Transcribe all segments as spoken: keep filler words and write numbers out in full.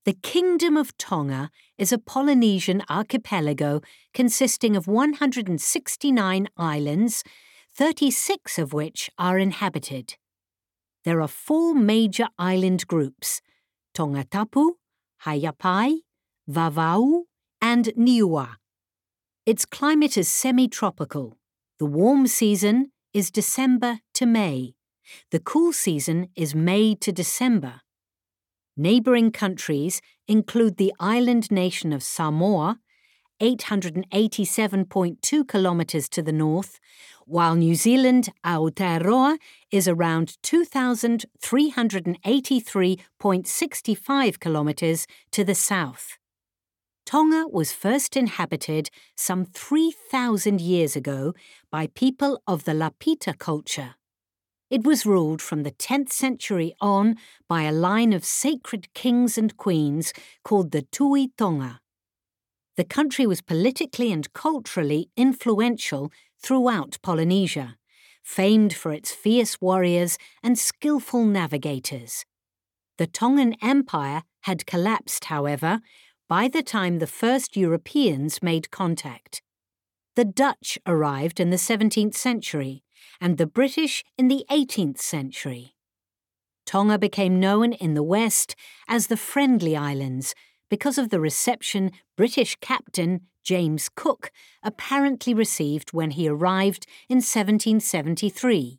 The Kingdom of Tonga is a Polynesian archipelago consisting of one hundred sixty-nine islands, thirty-six of which are inhabited. There are four major island groups: Tongatapu, Ha'apai, Vava'u, and Niue. Its climate is semi-tropical. The warm season is December to May. The cool season is May to December. Neighbouring countries include the island nation of Samoa, eight hundred eighty-seven point two kilometres to the north, while New Zealand, Aotearoa, is around two thousand three hundred eighty-three point six five kilometres to the south. Tonga was first inhabited some three thousand years ago by people of the Lapita culture. It was ruled from the tenth century on by a line of sacred kings and queens called the Tui Tonga. The country was politically and culturally influential throughout Polynesia, famed for its fierce warriors and skillful navigators. The Tongan Empire had collapsed, however, by the time the first Europeans made contact. The Dutch arrived in the seventeenth century, and the British in the eighteenth century. Tonga became known in the West as the Friendly Islands because of the reception British captain James Cook apparently received when he arrived in seventeen seventy-three.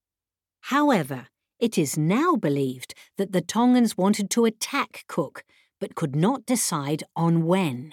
However, it is now believed that the Tongans wanted to attack Cook, but could not decide on when.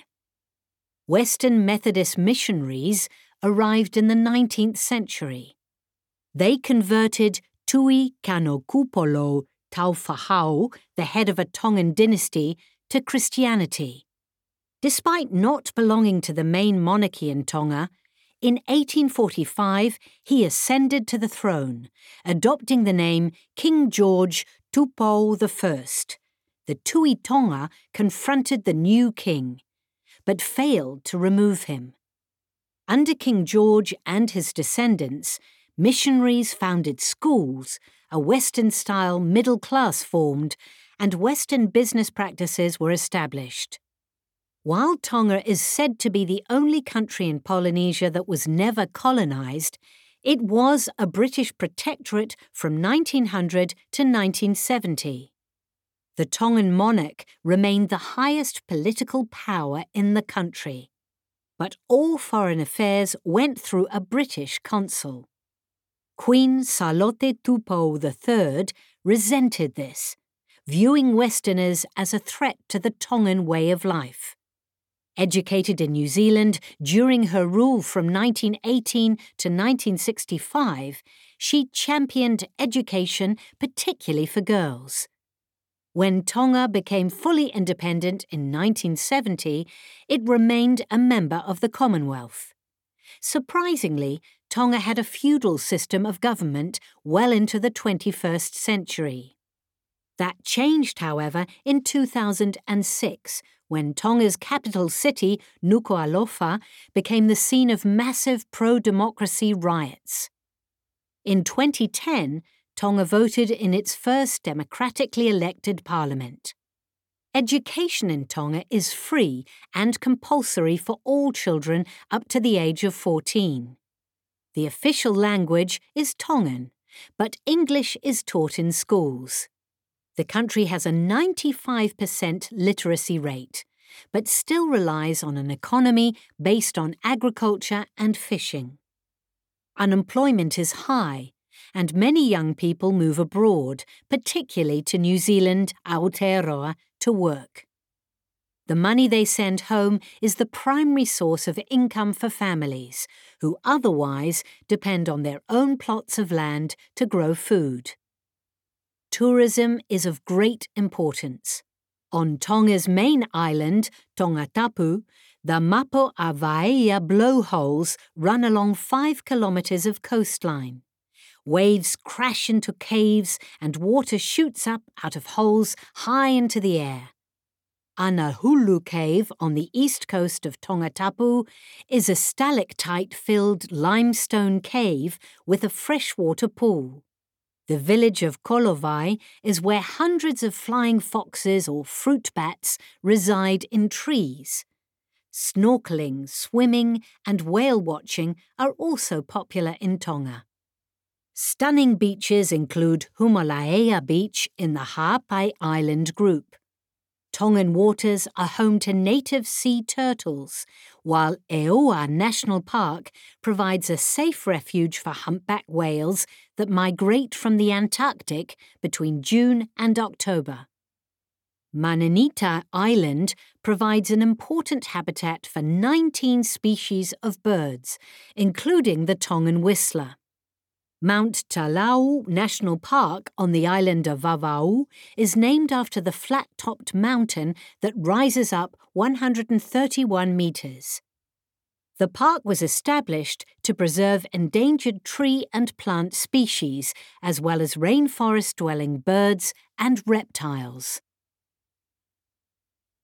Western Methodist missionaries arrived in the nineteenth century. They converted Tui Kanokupolo Taufahau, the head of a Tongan dynasty, to Christianity. Despite not belonging to the main monarchy in Tonga, in eighteen forty-five he ascended to the throne, adopting the name King George Tupou the First. The Tui Tonga confronted the new king, but failed to remove him. Under King George and his descendants, missionaries founded schools, a Western-style middle class formed, and Western business practices were established. While Tonga is said to be the only country in Polynesia that was never colonised, it was a British protectorate from nineteen hundred to nineteen seventy. The Tongan monarch remained the highest political power in the country, but all foreign affairs went through a British consul. Queen Salote Tupou the Third resented this, viewing Westerners as a threat to the Tongan way of life. Educated in New Zealand during her rule from nineteen eighteen to nineteen sixty-five, she championed education, particularly for girls. When Tonga became fully independent in nineteen seventy, it remained a member of the Commonwealth. Surprisingly, Tonga had a feudal system of government well into the twenty-first century. That changed, however, in two thousand six, when Tonga's capital city, Nuku'alofa, became the scene of massive pro-democracy riots. In twenty ten, Tonga voted in its first democratically elected parliament. Education in Tonga is free and compulsory for all children up to the age of fourteen. The official language is Tongan, but English is taught in schools. The country has a ninety-five percent literacy rate, but still relies on an economy based on agriculture and fishing. Unemployment is high, and many young people move abroad, particularly to New Zealand, Aotearoa, to work. The money they send home is the primary source of income for families, who otherwise depend on their own plots of land to grow food. Tourism is of great importance. On Tonga's main island, Tongatapu, the Mapo a Vaea blowholes run along five kilometres of coastline. Waves crash into caves and water shoots up out of holes high into the air. Anahulu Cave on the east coast of Tongatapu is a stalactite-filled limestone cave with a freshwater pool. The village of Kolovai is where hundreds of flying foxes or fruit bats reside in trees. Snorkeling, swimming, and whale watching are also popular in Tonga. Stunning beaches include Humalaea Beach in the Ha'apai Island group. Tongan waters are home to native sea turtles, while Eoa National Park provides a safe refuge for humpback whales that migrate from the Antarctic between June and October. Mananita Island provides an important habitat for nineteen species of birds, including the Tongan whistler. Mount Talau National Park on the island of Vava'u is named after the flat-topped mountain that rises up one hundred thirty-one metres. The park was established to preserve endangered tree and plant species, as well as rainforest-dwelling birds and reptiles.